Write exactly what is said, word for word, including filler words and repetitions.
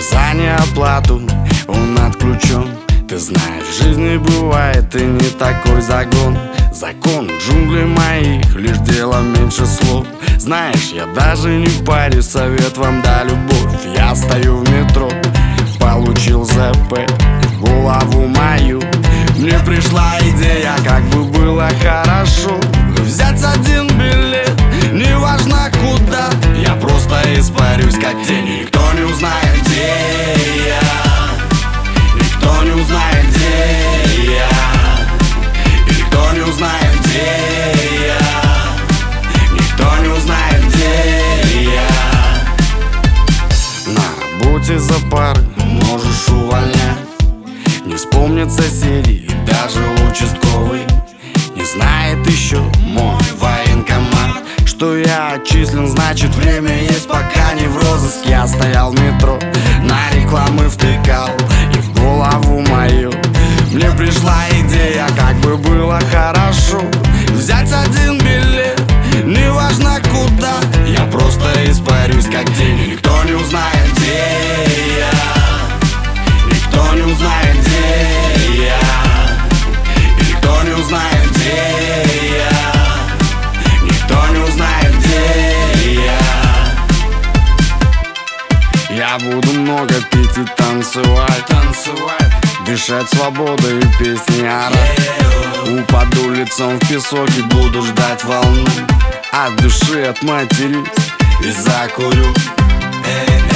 за неоплату он отключен. Ты знаешь, в жизни бывает и не такой загон. Закон джунглей моих, лишь дело меньше слов. Знаешь, я даже не парю, совет вам да любовь. Я стою в метро, получил ЗП в голову мою. Мне пришла идея, как бы было хорошо взять один билет, неважно куда. Я просто испарюсь как тень, никто не узнает, где я. Никто не узнает, где я. И никто не узнает, где я. Никто не узнает, где я. На работе за пары можешь увольнять. Не вспомнят соседи и даже участковый. Не знает еще мой военкомат, что я отчислен, значит время есть, пока не в розыске. Я стоял в метро, на рекламы втыкал, и в голову мою мне пришла идея, как бы было хорошо взять один билет, неважно куда. Я просто испарюсь как тень, и никто не узнает, где я. Никто не узнает, где я. И никто не узнает, где я. Никто не узнает, где я. Я буду много пить и танцевать, танцевать, дышать свободой и песни орать. Упаду лицом в песок и буду ждать волну. От души отматерюсь и закурю.